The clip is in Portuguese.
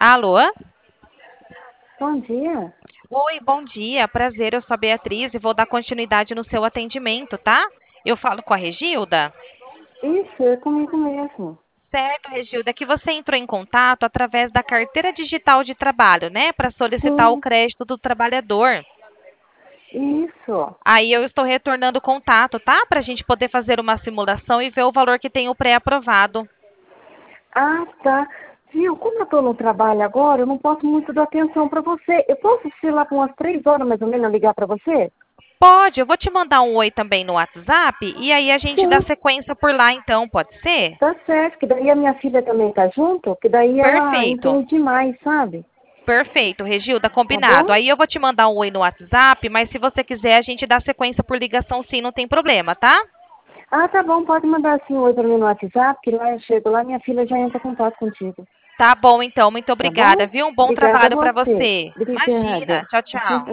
Alô? Bom dia. Oi, bom dia. Prazer, eu sou a Beatriz e vou dar continuidade no seu atendimento, tá? Eu falo com a Regilda? Isso, é comigo mesmo. Certo, Regilda, é que você entrou em contato através da carteira digital de trabalho, né? Para solicitar o Sim, crédito do trabalhador. isso. Aí eu estou retornando o contato, tá? Para a gente poder fazer uma simulação e ver o valor que tem o pré-aprovado. Ah, tá. Viu, como eu estou no trabalho agora, eu não posso muito dar atenção para você. Eu posso, sei lá, por umas 3 horas mais ou menos, ligar para você? Pode, eu vou te mandar um oi também no WhatsApp e aí a gente dá Sim, sequência por lá, então, pode ser? tá certo. Que daí a minha filha também tá junto, que daí ela Perfeito. entende mais, sabe? Perfeito, Regilda, Tá combinado. bom? Aí eu vou te mandar um oi no WhatsApp, mas se você quiser, a gente dá sequência por ligação sim, não tem problema, tá? Ah, tá bom. Pode mandar assim um oi para mim no WhatsApp, que lá eu chego lá, minha filha já entra em contato contigo. Tá bom, então. Muito Tá obrigada, bom? viu? Um bom Obrigada a trabalho para você. você. Imagina. Obrigada. Tchau, tchau.